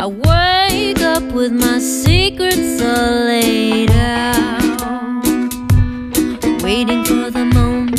I wake up with my secrets all laid out, waiting for the moment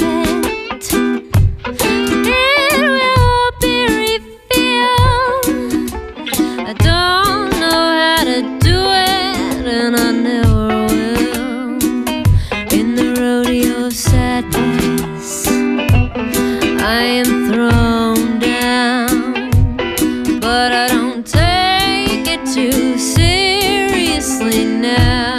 it will be revealed. I don't know how to do it, and I never will. In the rodeo of sadness, I am thrown down, but I don't take it too seriously now.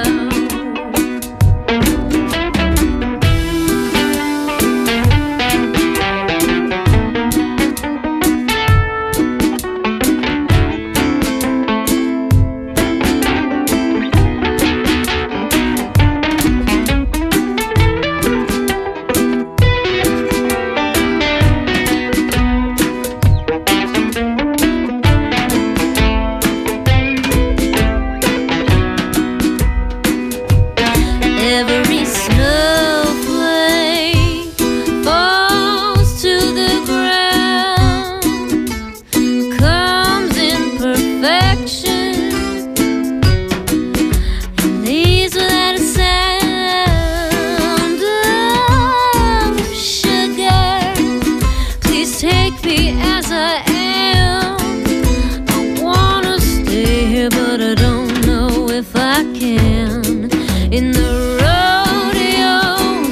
Every snowflake falls to the ground, comes in perfection, and leaves without a sound. Oh, sugar, please take me as I am. I wanna stay here, but I don't know if I can. In the rodeo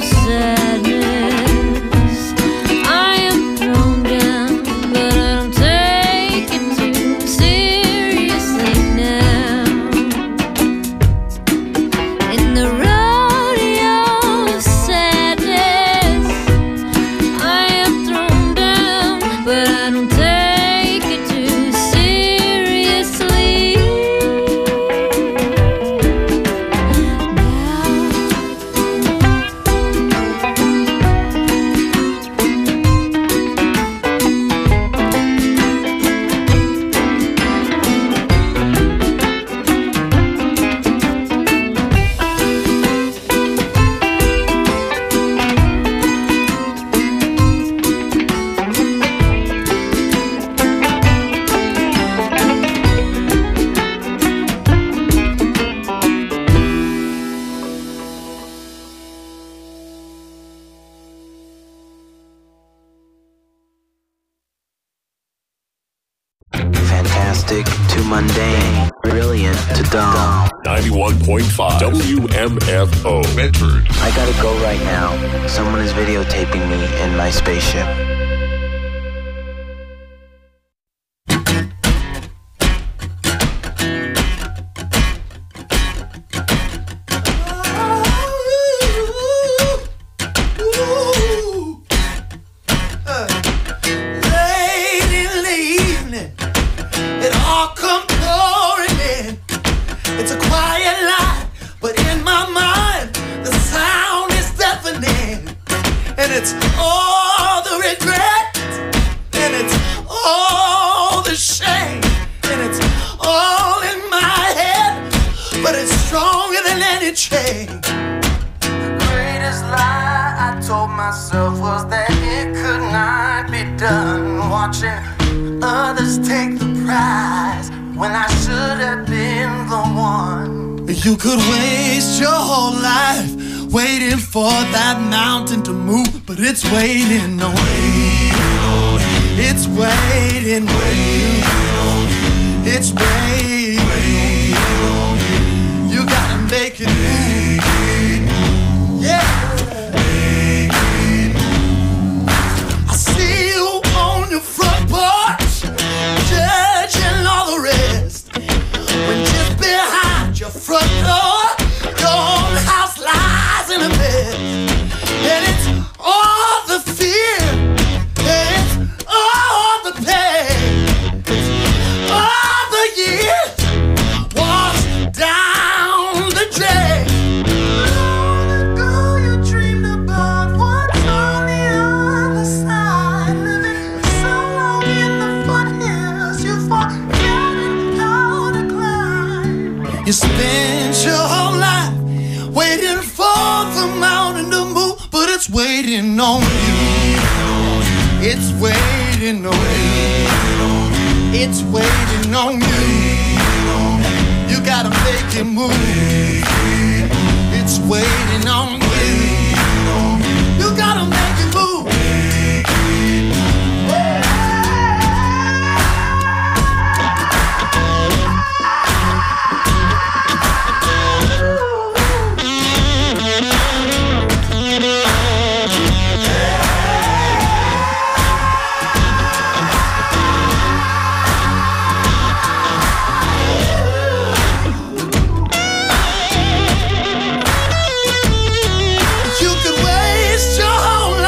sadness, I am thrown down, but I don't take it too seriously now. In the rodeo sadness, I am thrown down, but I don't take it too seriously. Fantastic to mundane, brilliant to dumb. 91.5 WMFO Medford. I gotta go right now. Someone is videotaping me in my spaceship. Late in the evening, it all come pouring in. It's a quiet life, but in my mind, the sound is deafening. And it's all the regret, and it's all the shame, and it's all in my head, but it's stronger than any chain. The greatest lie I told myself was that it could not be done. Watching others take the prize when I should have been the one. You could waste your whole life waiting for that mountain to move, but it's waiting on you. It's waiting on you. It's waiting on you. You gotta make it move. Yeah. I see you on your front porch, judging all the rest, when just behind your front door, your own house lies in a mess. And it's all the fear, and it's all the pain, it's all the years washed down the drain. All the girl you dreamed about, what's on the other side? Living so long in the foothills, you forgotten how to climb. You spent your whole life waiting for the mountain to move, but it's waiting on you. It's waiting on you. It's waiting on you. gotta make it move. It's waiting on you. You gotta make it move. You could waste your whole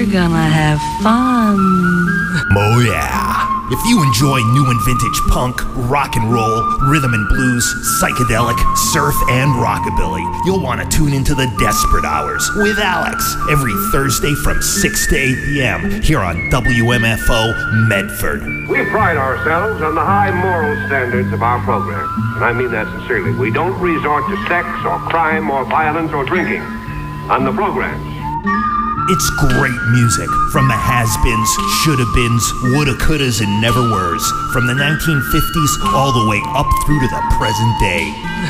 We're gonna have fun. Oh yeah. If you enjoy new and vintage punk, rock and roll, rhythm and blues, psychedelic, surf, and rockabilly, you'll want to tune into the Desperate Hours with Alex every Thursday from 6 to 8 p.m. here on WMFO Medford. We pride ourselves on the high moral standards of our program, and I mean that sincerely. We don't resort to sex or crime or violence or drinking on the programs. It's great music from the has-beens, shoulda-beens, woulda-couldas, and never-weres, from the 1950s all the way up through to the present day.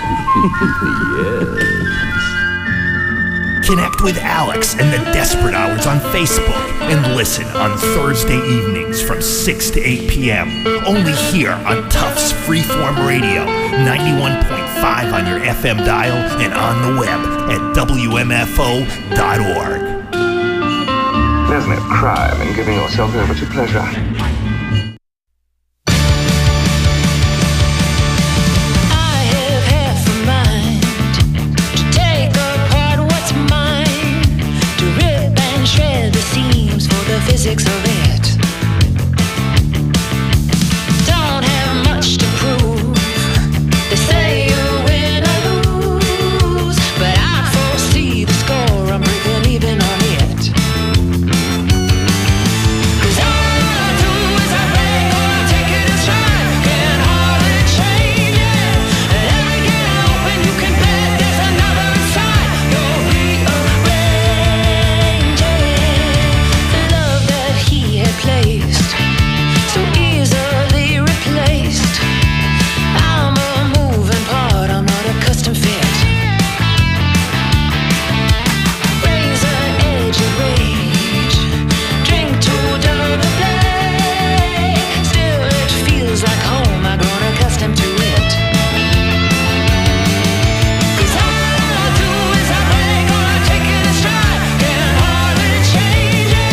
Yes. Connect with Alex and the Desperate Hours on Facebook and listen on Thursday evenings from 6 to 8 p.m. only here on Tufts Freeform Radio, 91.5 on your FM dial and on the web at WMFO.org. There's no crime in giving yourself over to pleasure. Physics of it. Don't have much to prove. They say you win or lose, but I foresee the score. I'm breaking even on it. 'Cause all I do is I play or I take it as stride. Can hardly change it. And every get open you can bet there's another inside. You're placed, so easily replaced. I'm a moving part, I'm not a custom fit. Razor edge of rage, drink to dull the blade. Still it feels like home, I've grown accustomed to it. 'Cause all I do is I break or I take it in stride. Can hardly change it.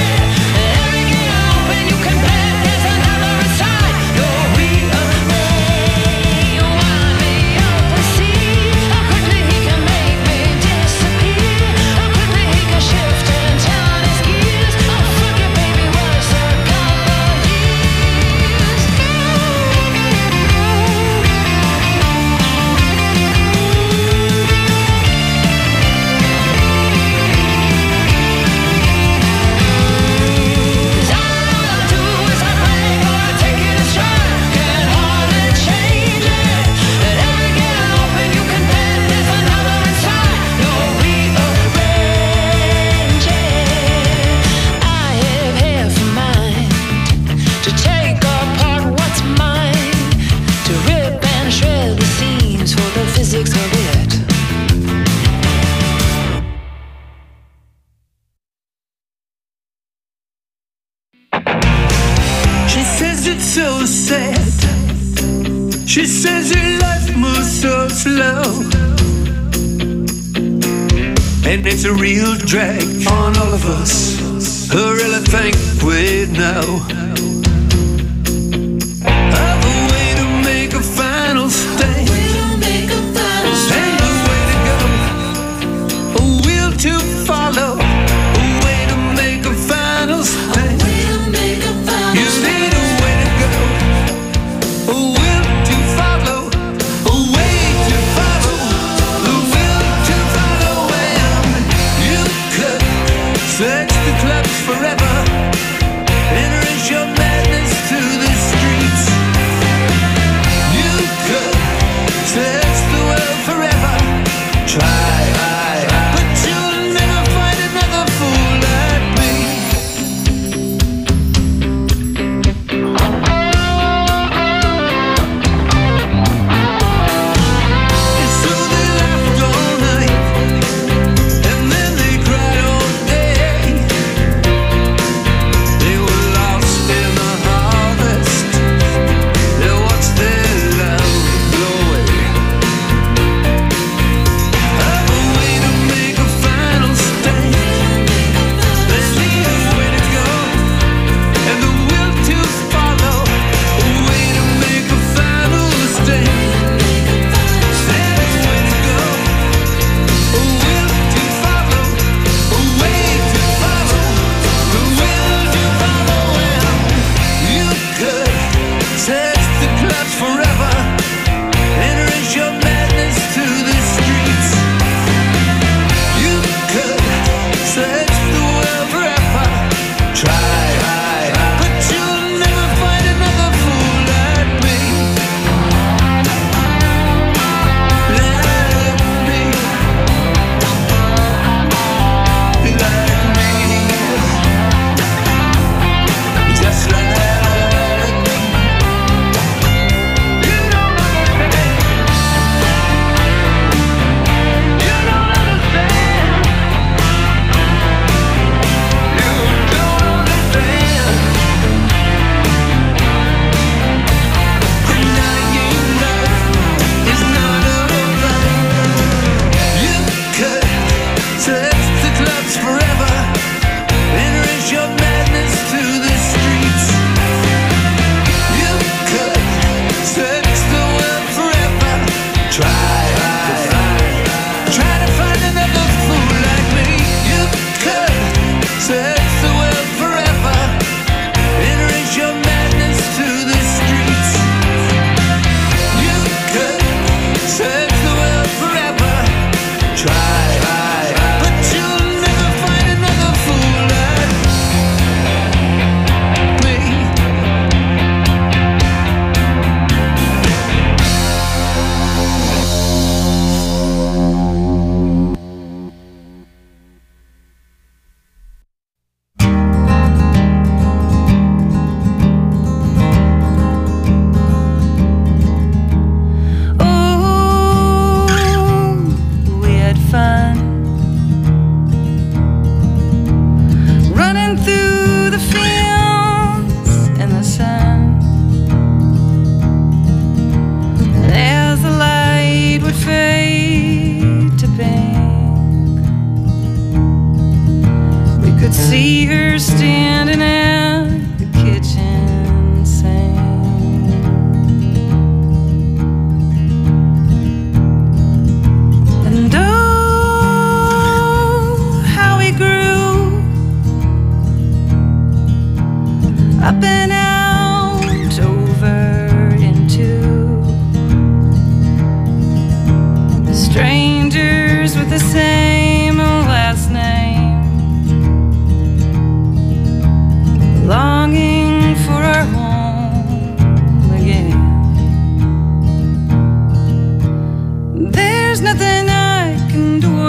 So sad. She says her life moves so slow, and it's a real drag on all of us. I really think we know of a way to make a final stand, and a way to go, a will to follow, a way to make a final stand. You need a way to go, a will to follow, a way to follow, the will to follow. And you could search the clubs forever, enter as your man.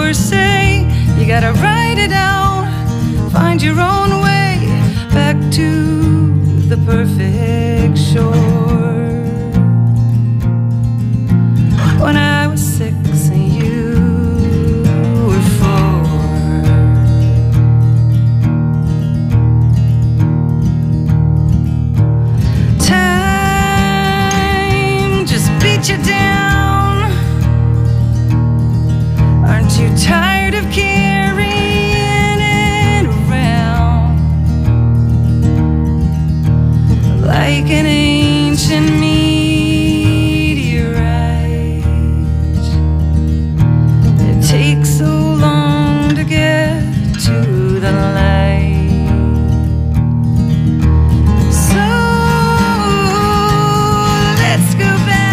or say. You gotta write it out, find your own way back to the perfect shore. When I was 6 and you were 4. Time just beat you down. Aren't you tired of carrying it around like an ancient meteorite? It takes so long to get to the light. So let's go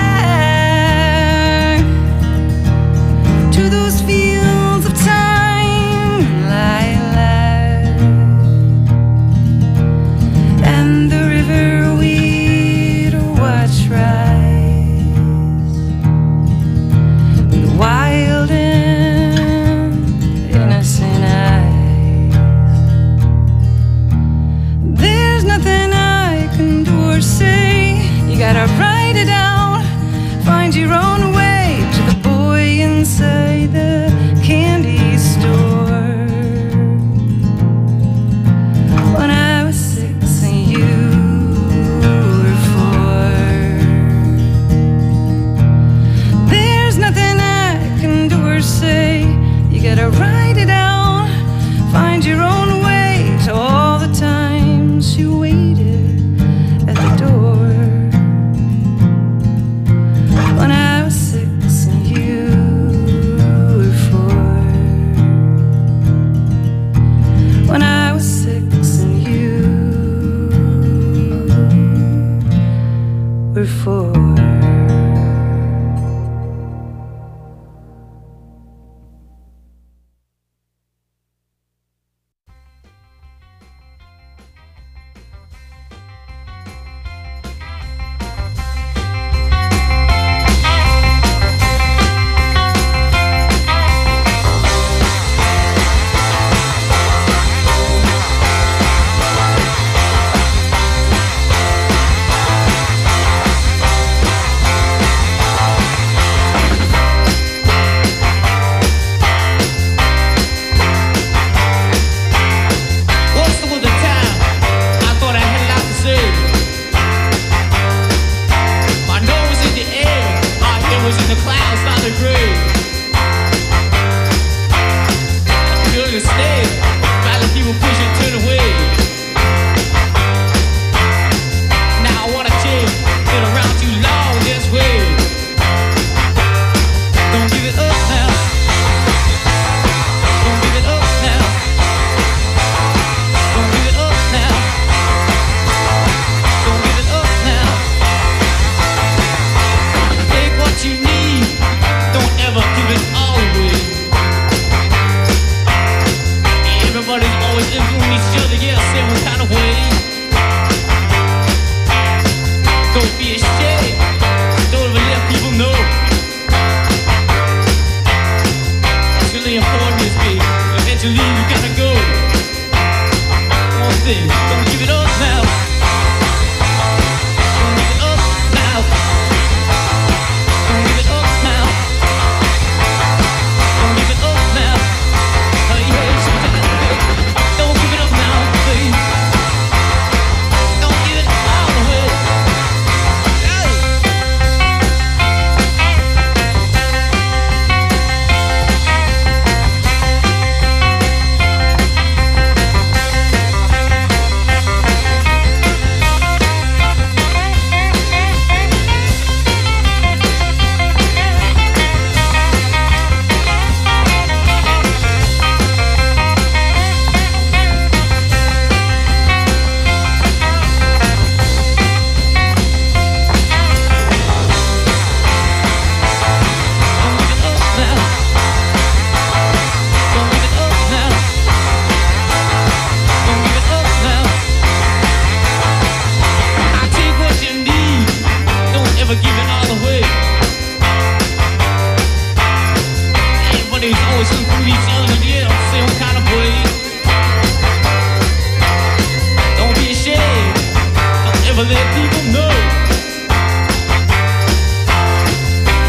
back to those fields of time, lilac, and the river we'd watch rise, with wild and innocent eyes. There's nothing I can do or say. You gotta write it out, find your own way to the boy inside the candy store. When I was 6 and you were 4. There's nothing I can do or say. You gotta write it out, find your own way to all the times you waited at the door. When I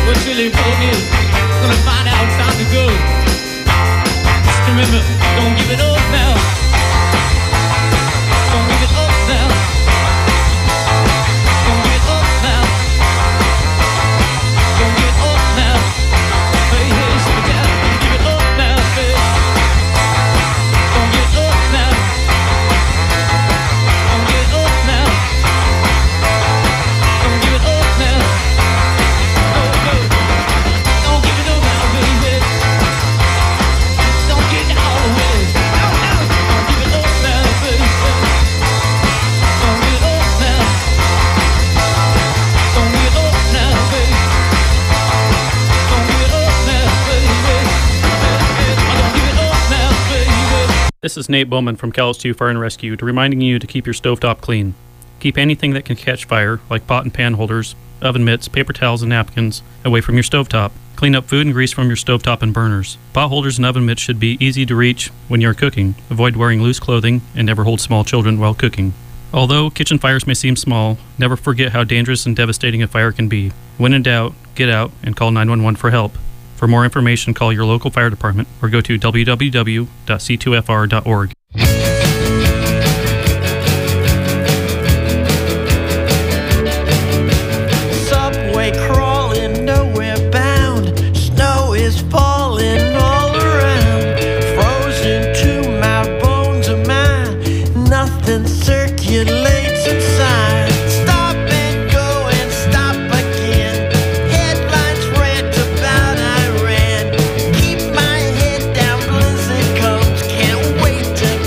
What's really important is gonna find out it's time to go. Just remember, don't give it up now. Don't give it up now. Don't give it up now. Don't give it up now. Hey, hey, slow it down. Don't give it up now, baby. Don't give it up now. Don't give it up now. Don't give it up now. No, no. Don't give it up now, baby. Don't get out of the way. No, no. Don't give it up now, baby. Don't give it up now. Don't give it up now, baby. Don't give it up now, baby. Don't give it up now, baby. This is Nate Bowman from Calais 2 Fire and Rescue, reminding you to keep your stovetop clean. Keep anything that can catch fire, like pot and pan holders, oven mitts, paper towels, and napkins, away from your stovetop. Clean up food and grease from your stovetop and burners. Pot holders and oven mitts should be easy to reach when you're cooking. Avoid wearing loose clothing and never hold small children while cooking. Although kitchen fires may seem small, never forget how dangerous and devastating a fire can be. When in doubt, get out and call 911 for help. For more information, call your local fire department or go to www.c2fr.org. Subway crawling, nowhere bound. Snow is falling all around. Frozen to my bones of mine. Nothing circulates inside. Stop and go and stop again. Headlines rant about Iran. Keep my head down, blizzard comes. Can't wait to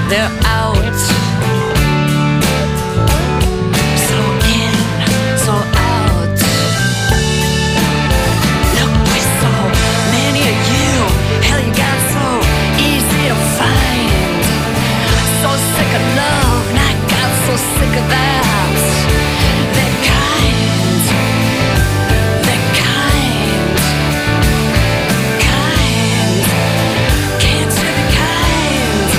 they're out. So in, so out. Look, with so many of you, hell, you got so easy to find. So sick of love, and I got so sick of that. That kind, can't you be kind?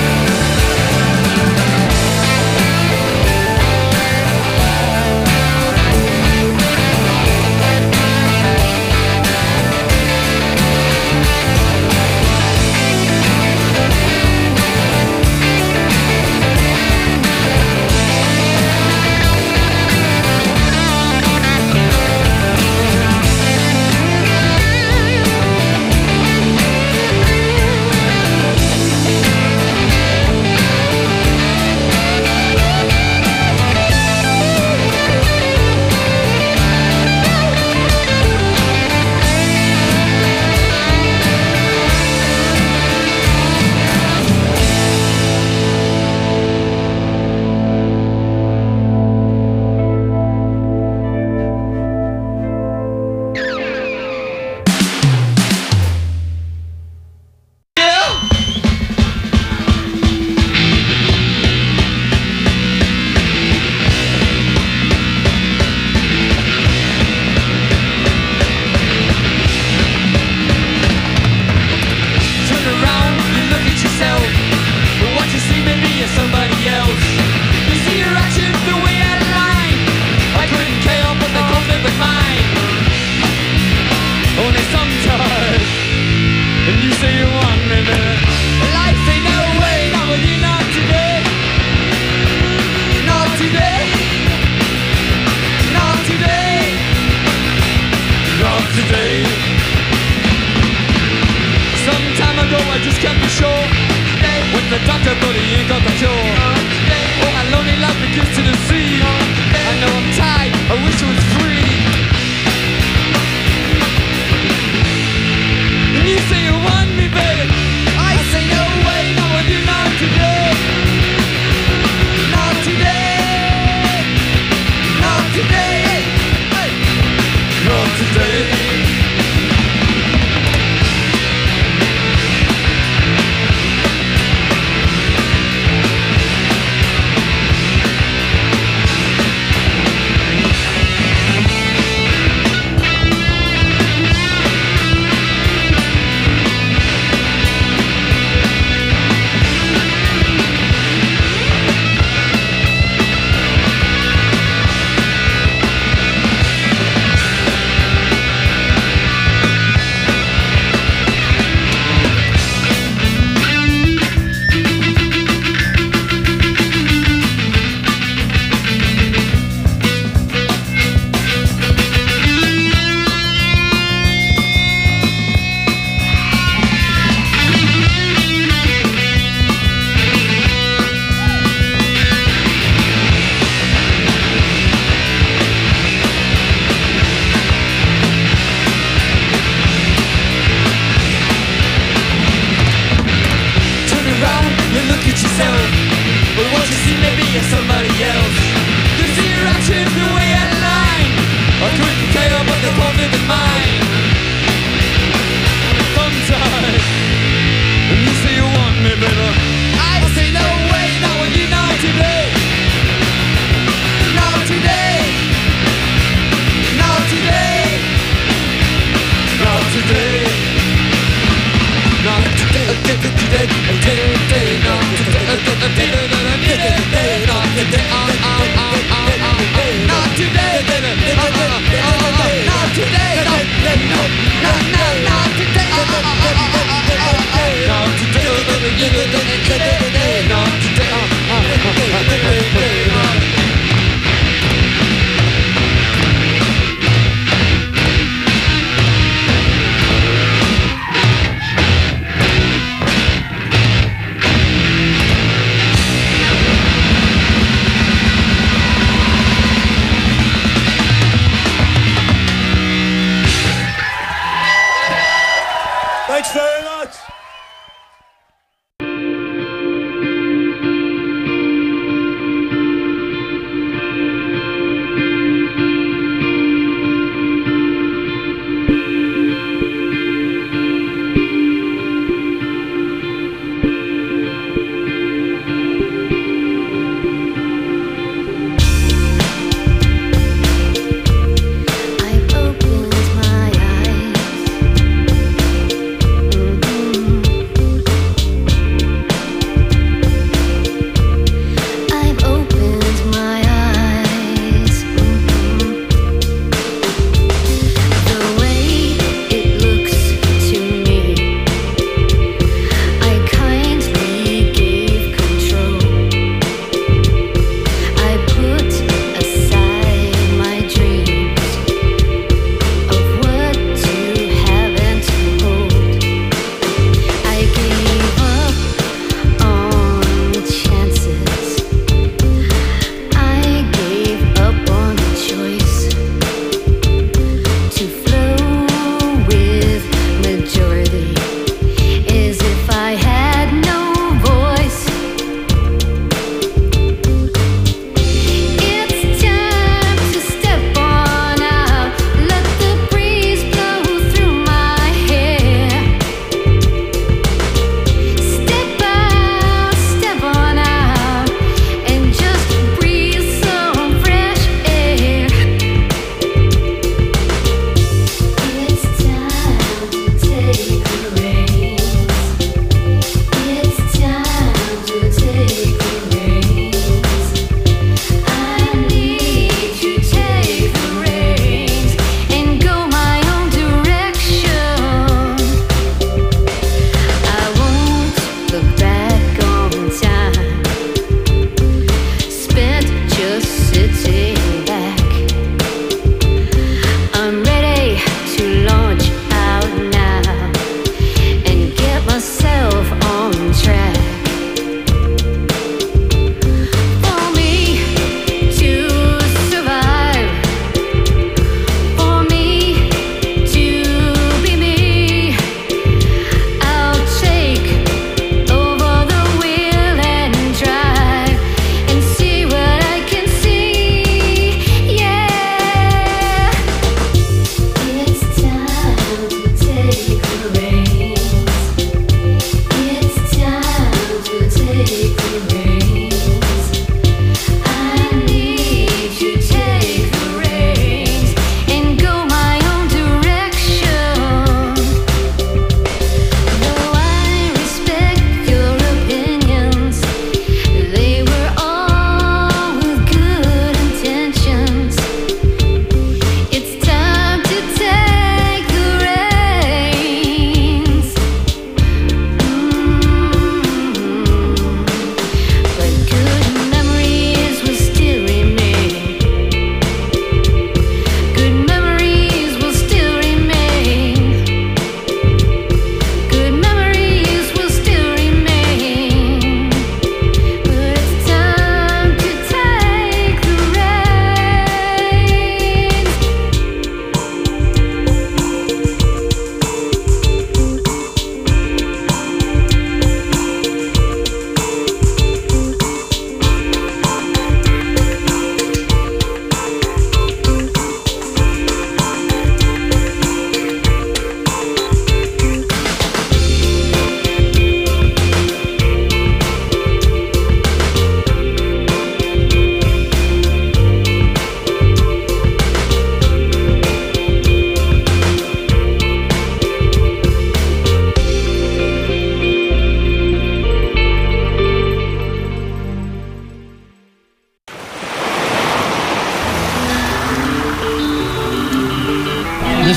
Thanks very much.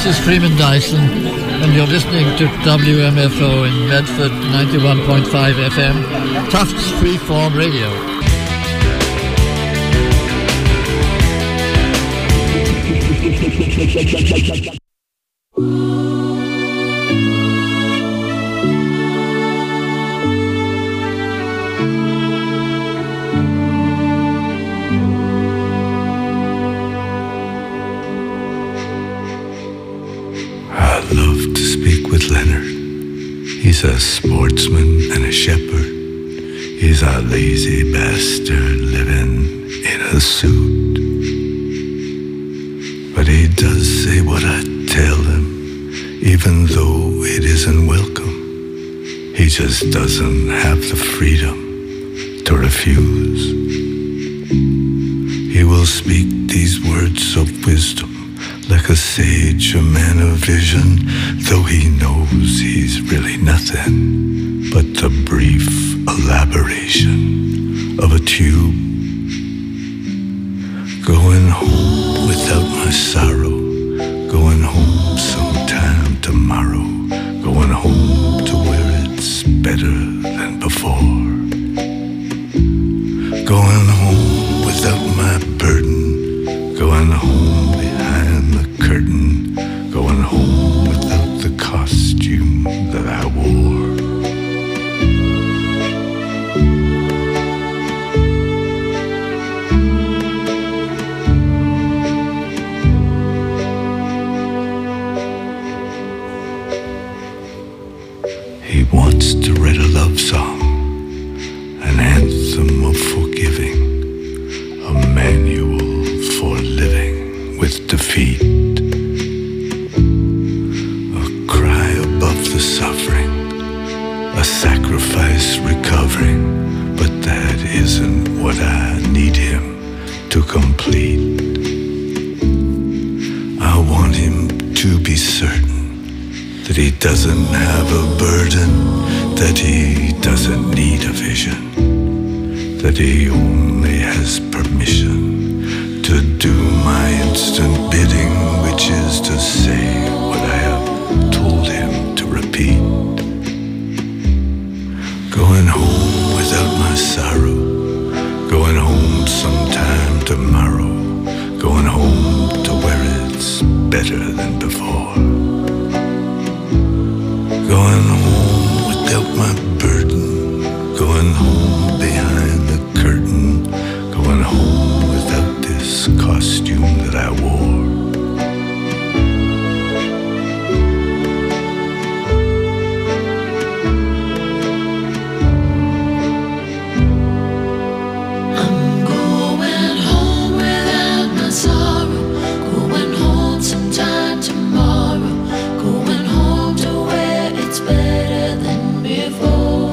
This is Freeman Dyson, and you're listening to WMFO in Medford, 91.5 FM, Tufts Freeform Radio. He's a sportsman and a shepherd. He's a lazy bastard living in a suit. But he does say what I tell him, even though it isn't welcome. He just doesn't have the freedom to refuse. He will speak these words of wisdom like a sage, a man of vision, though he knows he's really nothing but the brief elaboration of a tube. Going home without my sorrow, going home sometime tomorrow, going home to where it's better than before. Going home without my burden, going home behind the curtain, going home without the costume that I wore. He wants to write a love song, an anthem of forgiving, a manual for living with defeat, a cry above the suffering, a sacrifice recovering, but that isn't what I need him to complete. I want him to be certain that he doesn't have a burden, that he doesn't need a vision, that he only has permission to do my instant bidding, which is to say what I have told him to repeat. Going home without my sorrow, going home sometime tomorrow, going home to where it's better than before. Going home without my burden, going home behind the curtain, going home without this costume that I wore. I'm going home without my sorrow, going home sometime tomorrow, going home to where it's better than before.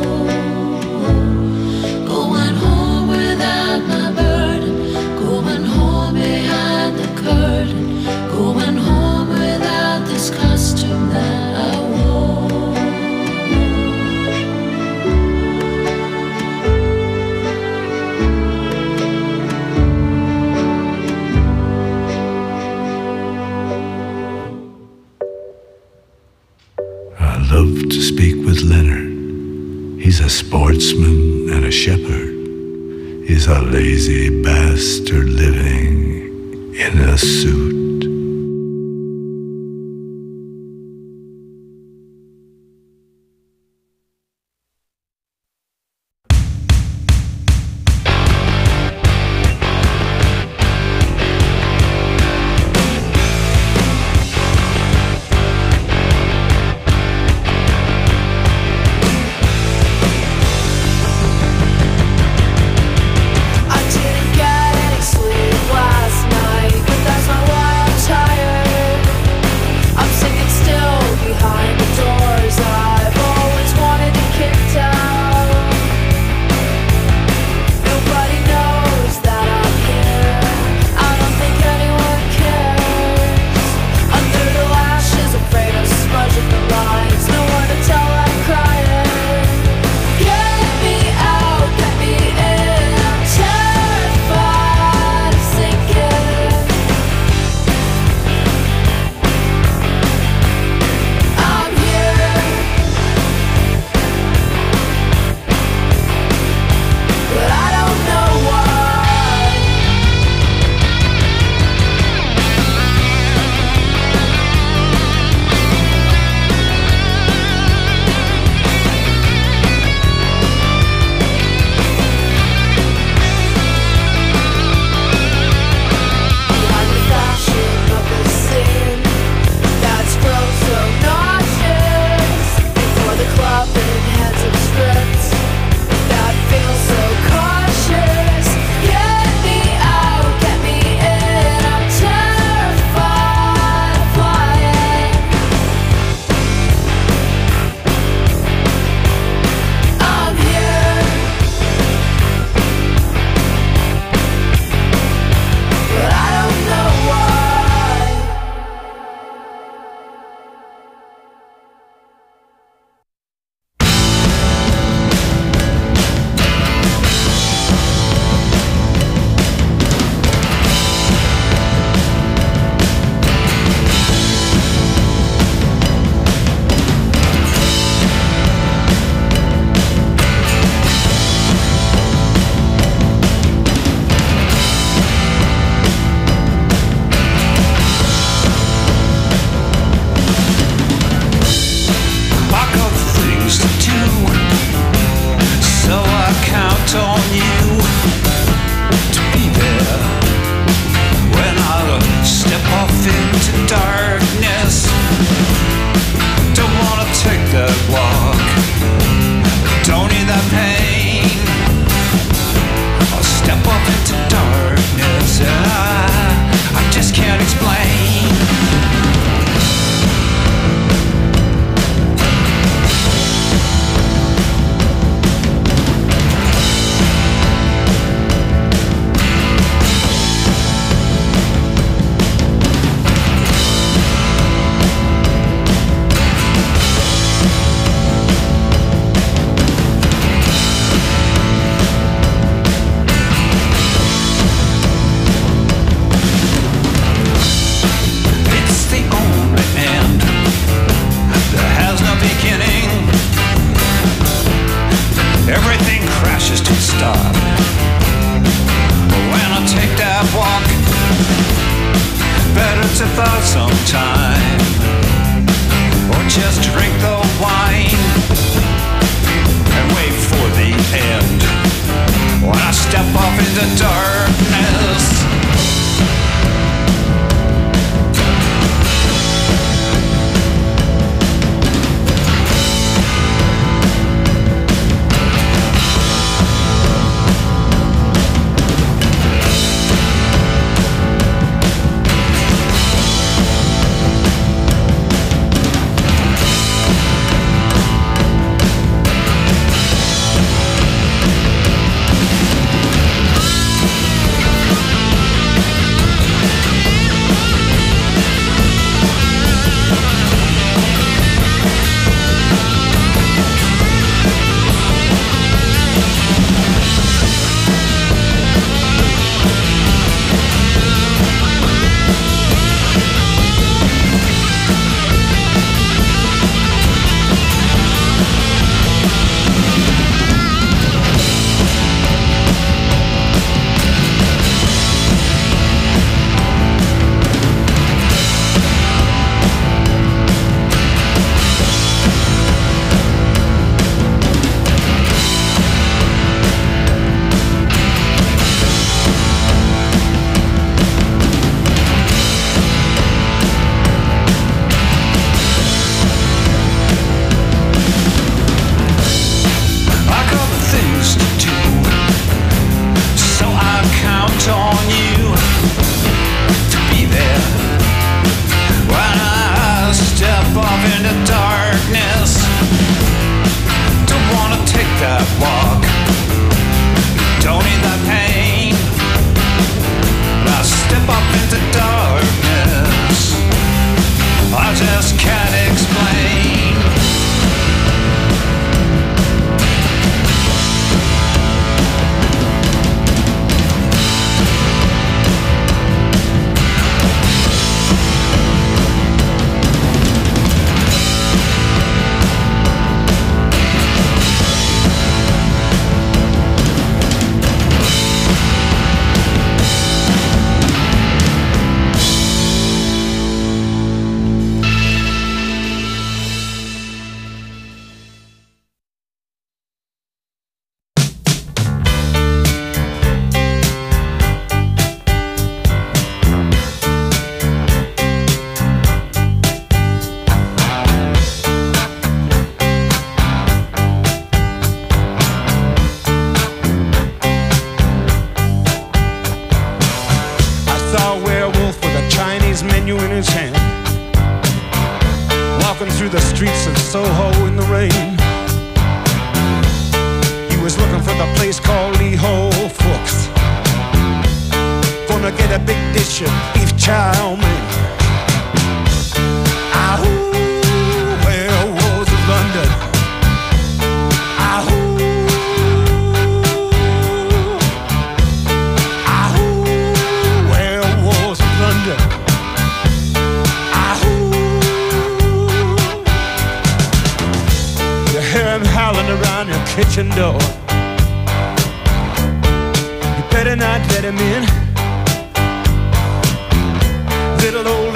Going home without my burden, going home behind the curtain, going home without this costume that I wore. I love to speak with Leonard. He's a sportsman and a shepherd. He's a lazy bastard living in a suit. I didn't get any sleep last night, but that's not why into darkness.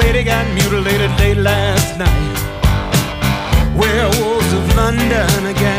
London again.